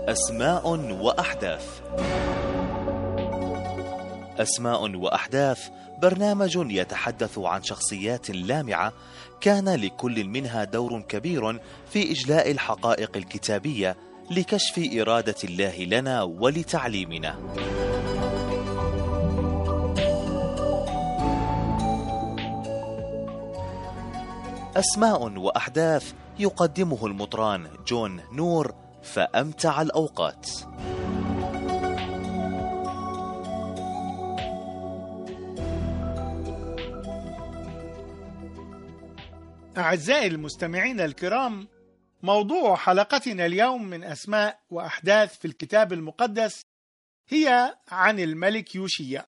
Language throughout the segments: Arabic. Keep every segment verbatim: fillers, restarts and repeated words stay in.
أسماء وأحداث. أسماء وأحداث برنامج يتحدث عن شخصيات لامعة كان لكل منها دور كبير في إجلاء الحقائق الكتابية لكشف إرادة الله لنا ولتعليمنا. أسماء وأحداث يقدمه المطران جون نور، فأمتع الأوقات. أعزائي المستمعين الكرام، موضوع حلقتنا اليوم من أسماء وأحداث في الكتاب المقدس هي عن الملك يوشيا.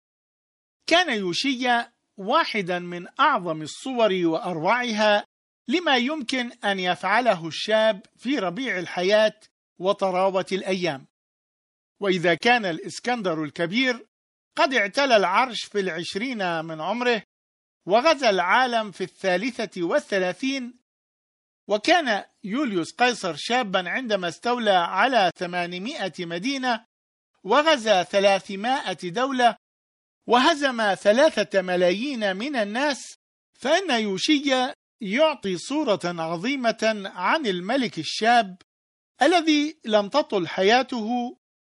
كان يوشيا واحدا من أعظم الصور وأروعها لما يمكن أن يفعله الشاب في ربيع الحياة وطراوة الأيام. وإذا كان الإسكندر الكبير قد اعتلى العرش في العشرين من عمره وغزا العالم في الثالثة والثلاثين، وكان يوليوس قيصر شابا عندما استولى على ثمانمائة مدينة وغزا ثلاثمائة دولة وهزم ثلاثة ملايين من الناس، فإن يوشيا يعطي صورة عظيمة عن الملك الشاب الذي لم تطل حياته،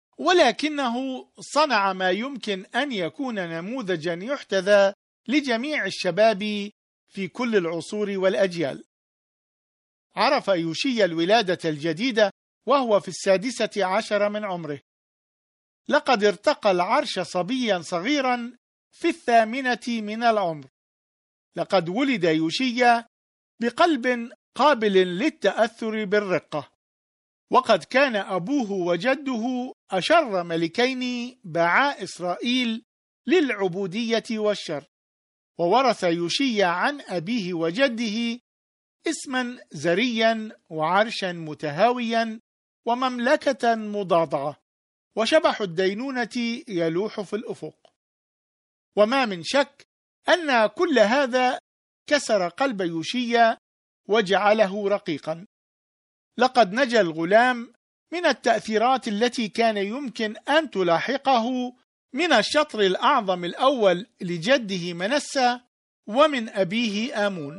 ولكنه صنع ما يمكن أن يكون نموذجا يحتذى لجميع الشباب في كل العصور والأجيال. عرف يوشيا الولادة الجديدة وهو في السادسة عشر من عمره. لقد ارتقى العرش صبيا صغيرا في الثامنة من العمر. لقد ولد يوشيا بقلب قابل للتأثر بالرقة، وقد كان أبوه وجده أشر ملكين باعا إسرائيل للعبودية والشر، وورث يوشيا عن أبيه وجده اسما زريا وعرشا متهاويا ومملكة مضاضعة وشبح الدينونة يلوح في الأفق. وما من شك أن كل هذا كسر قلب يوشيا وجعله رقيقا. لقد نجا الغلام من التأثيرات التي كان يمكن أن تلاحقه من الشطر الأعظم الأول لجده منسى ومن أبيه آمون.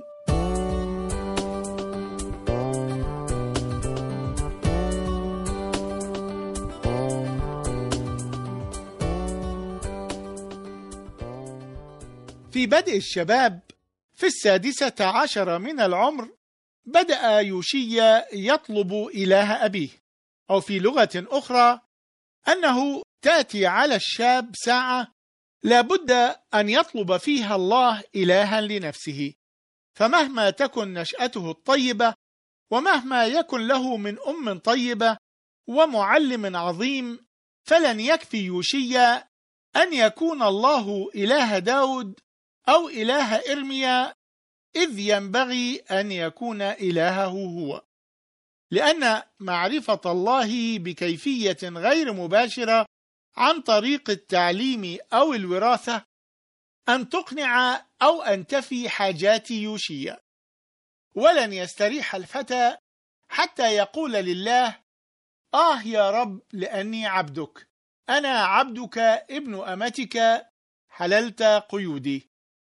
في بدء الشباب في السادسة عشر من العمر بدأ يوشيا يطلب إله أبيه، أو في لغة أخرى أنه تأتي على الشاب ساعة لا بد أن يطلب فيها الله إلها لنفسه، فمهما تكن نشأته الطيبة ومهما يكن له من أم طيبة ومعلم عظيم، فلن يكفي يوشيا أن يكون الله إله داود أو إله إرميا، إذ ينبغي أن يكون إلهه هو، لأن معرفة الله بكيفية غير مباشرة عن طريق التعليم أو الوراثة أن تقنع أو أن تفي حاجات يوشيا. ولن يستريح الفتى حتى يقول لله: آه يا رب لأني عبدك، أنا عبدك ابن أمتك، حللت قيودي.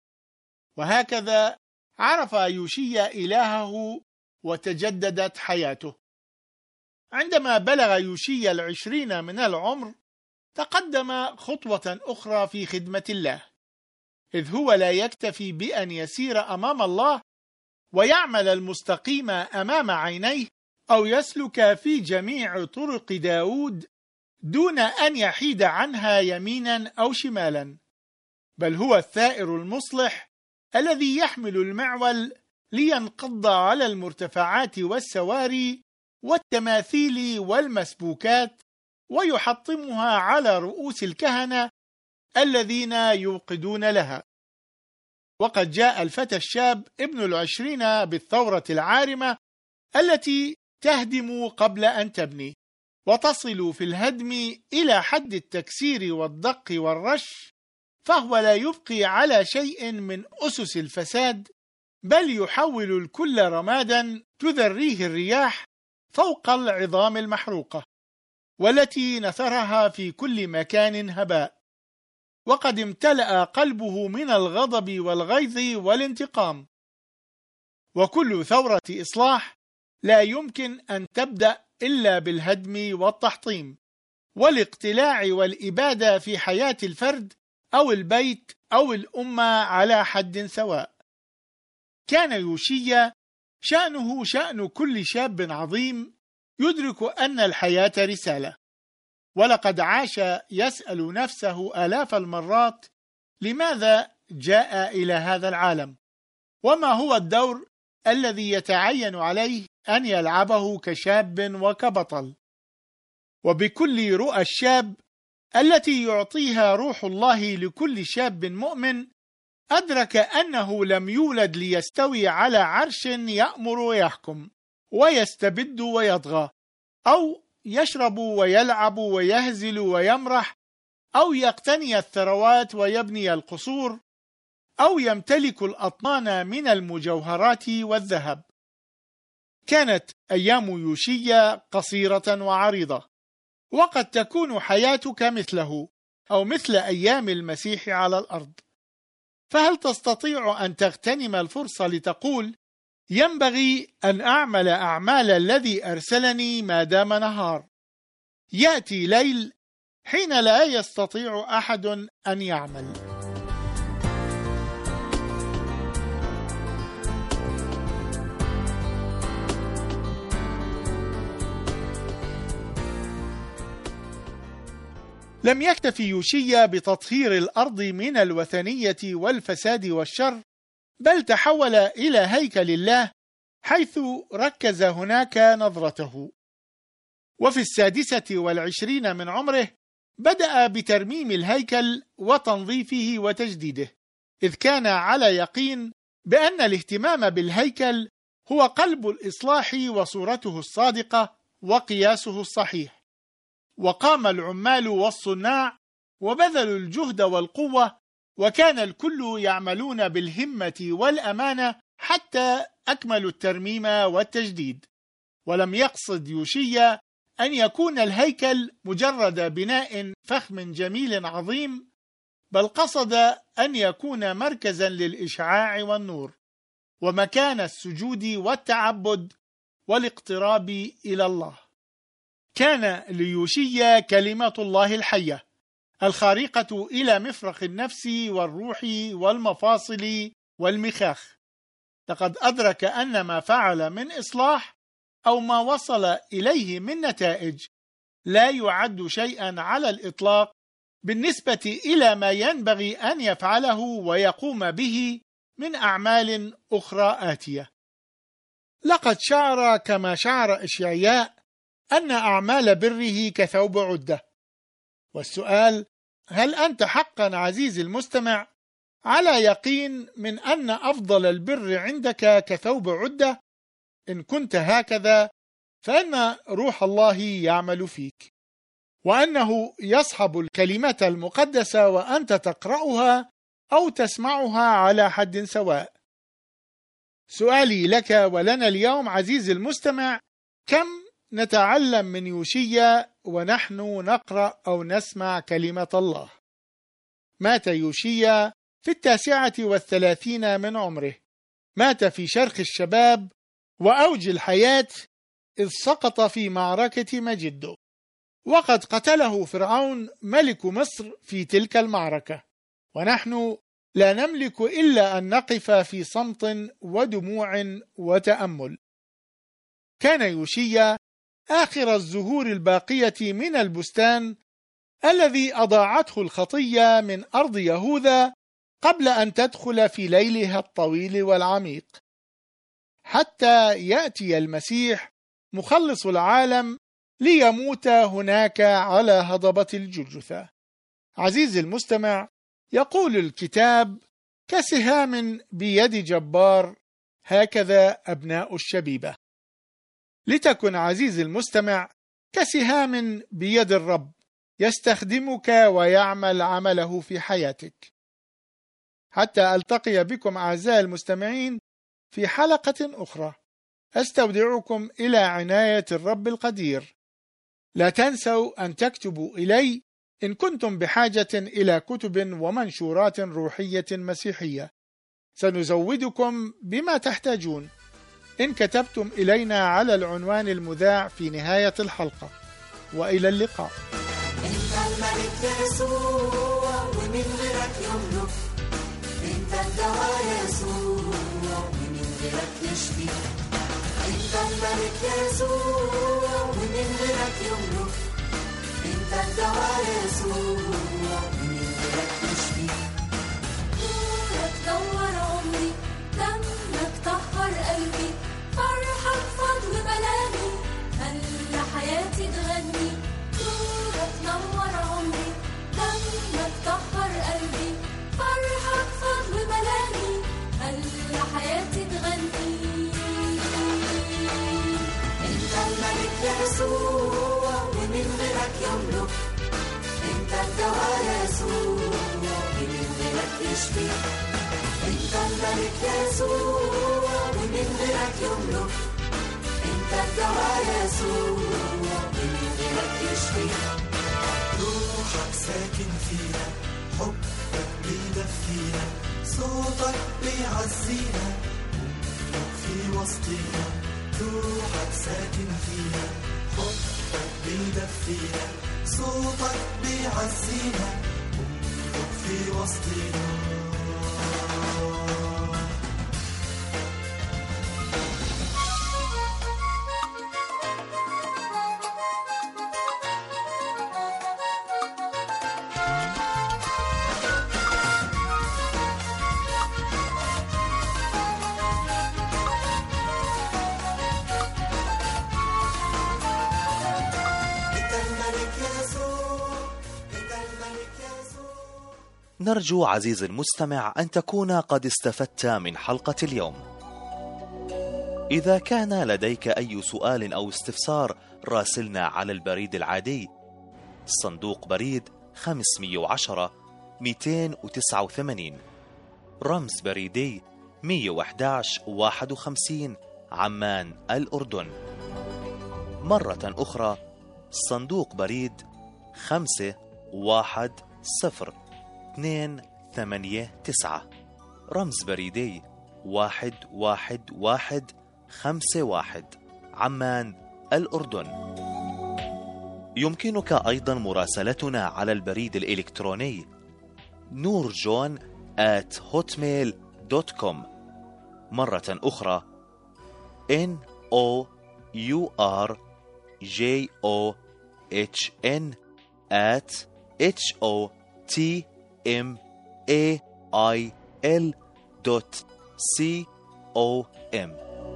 وهكذا عرف يوشيا إلهه وتجددت حياته. عندما بلغ يوشيا العشرين من العمر تقدم خطوة أخرى في خدمة الله، إذ هو لا يكتفي بأن يسير أمام الله ويعمل المستقيم أمام عينيه أو يسلك في جميع طرق داود دون أن يحيد عنها يمينا أو شمالا، بل هو الثائر المصلح الذي يحمل المعول لينقض على المرتفعات والسواري والتماثيل والمسبوكات ويحطمها على رؤوس الكهنة الذين يوقدون لها. وقد جاء الفتى الشاب ابن العشرين بالثورة العارمة التي تهدم قبل أن تبني، وتصل في الهدم إلى حد التكسير والدق والرش، فهو لا يبقي على شيء من أسس الفساد، بل يحول الكل رمادا تذريه الرياح فوق العظام المحروقة. والتي نثرها في كل مكان هباء، وقد امتلأ قلبه من الغضب والغيظ والانتقام. وكل ثورة إصلاح لا يمكن أن تبدأ إلا بالهدم والتحطيم والاقتلاع والإبادة في حياة الفرد أو البيت أو الأمة على حد سواء. كان يوشيا شأنه شأن كل شاب عظيم يدرك أن الحياة رسالة، ولقد عاش يسأل نفسه آلاف المرات لماذا جاء إلى هذا العالم، وما هو الدور الذي يتعين عليه أن يلعبه كشاب وكبطل. وبكل رؤى الشاب التي يعطيها روح الله لكل شاب مؤمن، أدرك أنه لم يولد ليستوي على عرش يأمر ويحكم ويستبد ويطغى، أو يشرب ويلعب ويهزل ويمرح، أو يقتني الثروات ويبني القصور، أو يمتلك الأطنان من المجوهرات والذهب. كانت أيام يوشيا قصيرة وعريضة، وقد تكون حياتك مثله أو مثل أيام المسيح على الأرض. فهل تستطيع أن تغتنم الفرصة لتقول ينبغي أن أعمل أعمال الذي أرسلني ما دام نهار؟ يأتي ليل حين لا يستطيع أحد أن يعمل. لم يكتف يوشيا بتطهير الأرض من الوثنية والفساد والشر، بل تحول إلى هيكل الله، حيث ركز هناك نظرته. وفي السادسة والعشرين من عمره بدأ بترميم الهيكل وتنظيفه وتجديده، إذ كان على يقين بأن الاهتمام بالهيكل هو قلب الإصلاح وصورته الصادقة وقياسه الصحيح. وقام العمال والصناع وبذلوا الجهد والقوة، وكان الكل يعملون بالهمة والأمانة حتى أكملوا الترميم والتجديد. ولم يقصد يوشيا أن يكون الهيكل مجرد بناء فخم جميل عظيم، بل قصد أن يكون مركزا للإشعاع والنور، ومكان السجود والتعبد والاقتراب إلى الله. كان ليوشيا كلمة الله الحية الخارقة إلى مفرق النفس والروح والمفاصل والمخاخ. لقد أدرك أن ما فعل من إصلاح أو ما وصل إليه من نتائج لا يعد شيئا على الإطلاق بالنسبة إلى ما ينبغي أن يفعله ويقوم به من أعمال أخرى آتية. لقد شعر كما شعر إشعياء أن أعمال بره كثوب عدة. والسؤال: هل أنت حقا عزيزي المستمع على يقين من أن أفضل البر عندك كثوب عدة؟ إن كنت هكذا فإن روح الله يعمل فيك، وأنه يصحب الكلمة المقدسة وأنت تقرأها أو تسمعها على حد سواء. سؤالي لك ولنا اليوم عزيزي المستمع: كم نتعلم من يوشيا ونحن نقرأ أو نسمع كلمة الله؟ مات يوشيا في التاسعة والثلاثين من عمره، مات في شرخ الشباب وأوج الحياة، إذ سقط في معركة مجدو، وقد قتله فرعون ملك مصر في تلك المعركة، ونحن لا نملك إلا أن نقف في صمت ودموع وتأمل. كان يوشيا آخر الزهور الباقية من البستان الذي أضاعته الخطية من أرض يهوذا قبل أن تدخل في ليلها الطويل والعميق، حتى يأتي المسيح مخلص العالم ليموت هناك على هضبة الجلجثة. عزيزي المستمع، يقول الكتاب: كسهام بيد جبار هكذا أبناء الشبيبة. لتكن عزيزي المستمع كسهام بيد الرب يستخدمك ويعمل عمله في حياتك. حتى ألتقي بكم أعزائي المستمعين في حلقة أخرى، أستودعكم إلى عناية الرب القدير. لا تنسوا أن تكتبوا إلي إن كنتم بحاجة إلى كتب ومنشورات روحية مسيحية، سنزودكم بما تحتاجون إن كتبتم إلينا على العنوان المذاع في نهاية الحلقة. وإلى اللقاء. انت الملك يسوع ومن غيرك يملك، انت الدواء يسوع ومن غيرك يشفي، انت الملك يسوع ومن غيرك يملك، انت الدواء يسوع ومن غيرك يشفي. نورك نور عمري، دمك طهر قلبي، فرحك فضل ملاني، خلى حياتي تغني. نورك نور عمري، دمك طهر قلبي، فرحك فضل ملاني، خلى حياتي تغني. انت الملك يسوع ومن غيرك يملك، انت الدواء يسوع ومن غيرك يشفي، انت الملك يسوع ومن غيرك يملك، انت الدواء يسوع ومن غيرك يشفي. روحك ساكن فينا، حبك بيدفينا، صوتك بيعزينا في وسطينا. روحك ساكن فينا، حبك بيدفينا، صوتك بيعزينا في وسطينا. نرجو عزيزي المستمع أن تكون قد استفدت من حلقة اليوم. إذا كان لديك أي سؤال أو استفسار راسلنا على البريد العادي صندوق بريد خمسمئة وعشرة مئتين وتسعة وثمانين، رمز بريدي مئة وأحد عشر واحد وخمسين، عمان الأردن. مرة أخرى صندوق بريد خمسة واحد صفر اثنين ثمانية تسعة، رمز بريدي واحد واحد واحد خمسة واحد، عمان الأردن. يمكنك أيضا مراسلتنا على البريد الإلكتروني نورجون آت هوتميل دوت كوم. مرة أخرى N O U R J O H N at H O T M A I L dot C O M.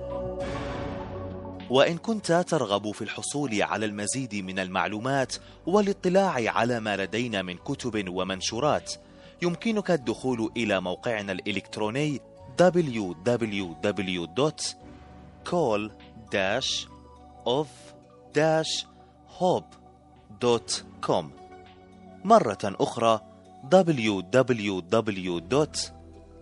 وإن كنت ترغب في الحصول على المزيد من المعلومات والاطلاع على ما لدينا من كتب ومنشورات، يمكنك الدخول إلى موقعنا الإلكتروني دبليو دبليو دبليو دوت كول داش أوف داش هوب دوت كوم. مرة أخرى دبليو دبليو دبليو دوت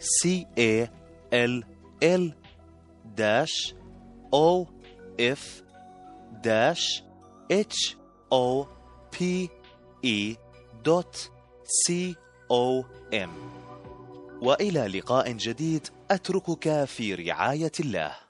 كول داش أو إف داش إتش أو بي إي دوت سي أو إم. وإلى لقاء جديد، أتركك في رعاية الله.